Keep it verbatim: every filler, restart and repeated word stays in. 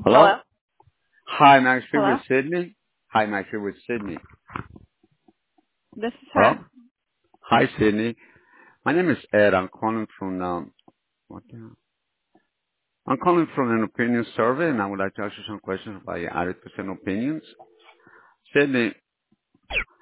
Hello? Hello? Hi, may I speak Hello? with Sydney? Hi, may I speak with Sydney? This is her. Hello? Hi, Sydney. My name is Ed. I'm calling from, um, what the hell? I'm calling from an opinion survey, and I would like to ask you some questions about your attitudes and opinions. Sydney,